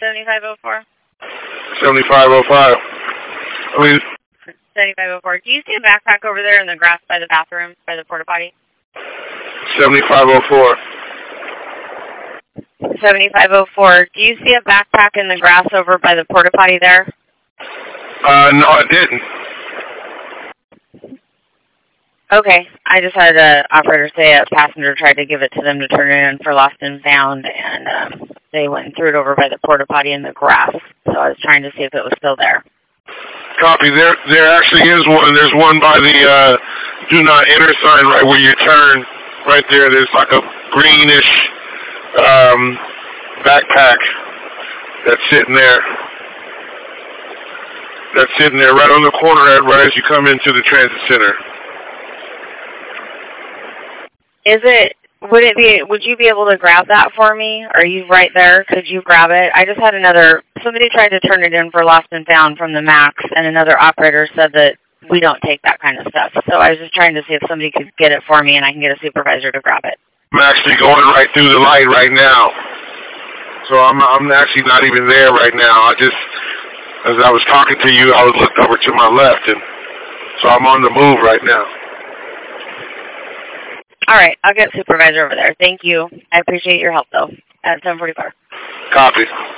7504? 7505. 7504. Do you see a backpack over there in the grass by the bathroom, by the porta potty? 7504. 7504. Do you see a backpack in the grass over by the porta potty there? No, I didn't. Okay. I just had an operator say a passenger tried to give it to them to turn it in for lost and found, and they went and threw it over by the porta potty in the grass. So I was trying to see if it was still there. Copy. There actually is one. There's one by the do not enter sign right where you turn. Right there. There's like a greenish backpack that's sitting there. That's sitting there right on the corner right as you come into the transit center. Would you be able to grab that for me? Are you right there? Could you grab it? I just had somebody tried to turn it in for lost and found from the MAX, and another operator said that we don't take that kind of stuff. So I was just trying to see if somebody could get it for me and I can get a supervisor to grab it. I'm actually going right through the light right now. So I'm actually not even there right now. As I was talking to you, I was looked over to my left, and so I'm on the move right now. All right, I'll get a supervisor over there. Thank you. I appreciate your help, though, at 7:44. Copy.